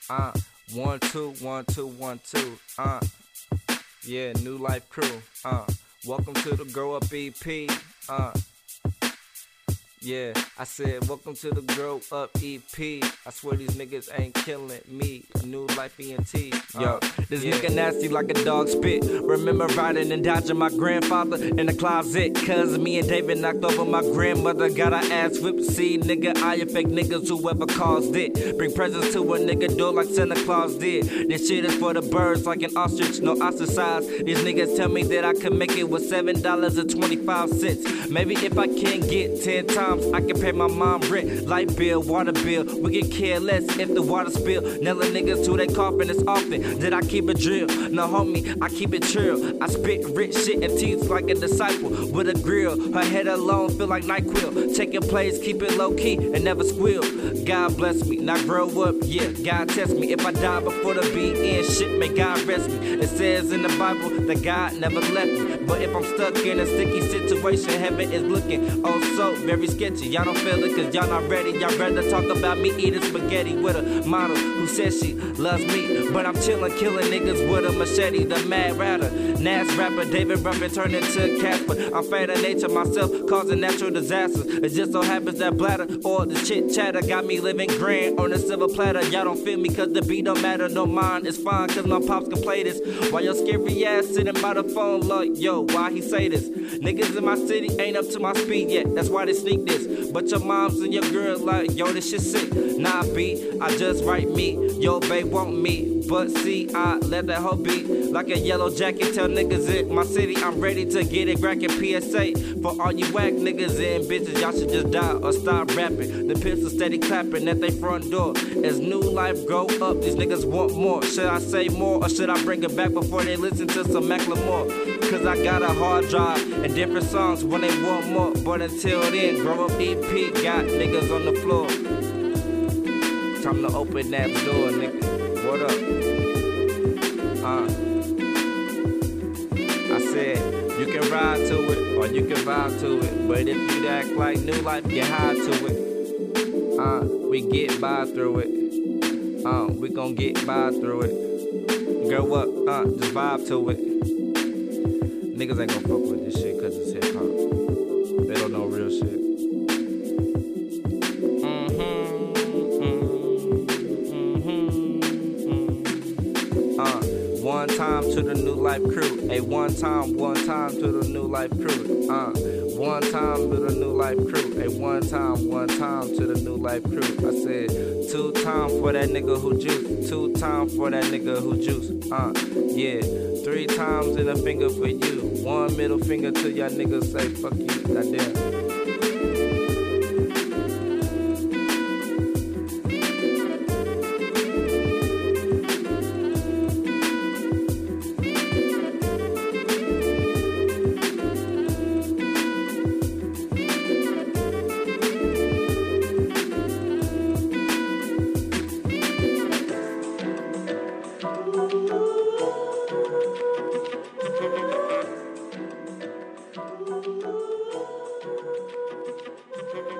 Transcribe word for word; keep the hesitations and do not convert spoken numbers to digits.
Uh, one, two, one, two, one, two. Uh, yeah, New Life Crew. Uh, welcome to the Grow Up E P. Uh, yeah, I said, welcome to the Grow Up E P. I swear these niggas ain't killing me. New Life E N T. Yo, uh, this yeah. nigga nasty like a dog spit. Remember riding and dodging my grandfather in the closet. Cause me and David knocked over my grandmother. Got her ass whipped. See, nigga, I affect niggas whoever caused it. Bring presents to a nigga door like Santa Claus did. This shit is for the birds like an ostrich, no ostracized. These niggas tell me that I can make it with seven dollars and twenty-five cents. Maybe if I can get ten times, I can pay my mom rent, light bill, water bill. We can care less if the water spill. Nailing niggas to they coffin as often. Did I keep it drill? No, homie, I keep it trill. I spit rich shit and teeth like a disciple with a grill. Her head alone feel like NyQuil. Taking plays, keep it low key and never squeal. God bless me, now grow up, yeah. God test me. If I die before the beat end, shit, may God rest me. It says in the Bible that God never left me. But if I'm stuck in a sticky situation, heaven is looking oh so very scary. Y'all don't feel it cause y'all not ready. Y'all rather talk about me eating spaghetti with a model who says she loves me. But I'm chillin', killing niggas with a machete. The mad ratter, Nas rapper, David Ruffin turned into Casper. I'm fat of nature myself, causing natural disasters. It just so happens that bladder or the chit chatter got me living grand on a silver platter. Y'all don't feel me cause the beat don't matter. No mind is fine cause my pops can play this. While your scary ass sitting by the phone like, yo, why he say this? Niggas in my city ain't up to my speed yet. That's why they sneak this. But your moms and your girl like, yo, this shit sick. Nah, B, I just write me. Yo, babe want me. But see, I let that hoe be like a yellow jacket. Tell niggas in my city I'm ready to get it crackin'. P S A for all you whack niggas and bitches. Y'all should just die or stop rapping. The pistol steady clapping at they front door. As New Life grow up, these niggas want more. Should I say more or should I bring it back before they listen to some Macklemore? Cause I got a hard drive and different songs when they want more. But until then, Grow Up E P got niggas on the floor. Time to open that door, nigga. What up? Uh, I said, you can ride to it or you can vibe to it. But if you act like New Life, get high to it. Uh, we get by through it. Uh, we gon' get by through it. Grow up, uh, just vibe to it. Niggas ain't gon' fuck with this shit cause it's hip hop. They don't know real shit. One time to the New Life Crew. Hey, one time, one time to the New Life Crew. Uh, one time to the New Life Crew. Hey, one time, one time to the New Life Crew. I said, two times for that nigga who juice. Two times for that nigga who juice. Uh, yeah. Three times in a finger for you. One middle finger to y'all niggas say, fuck you. Goddamn. Thank you.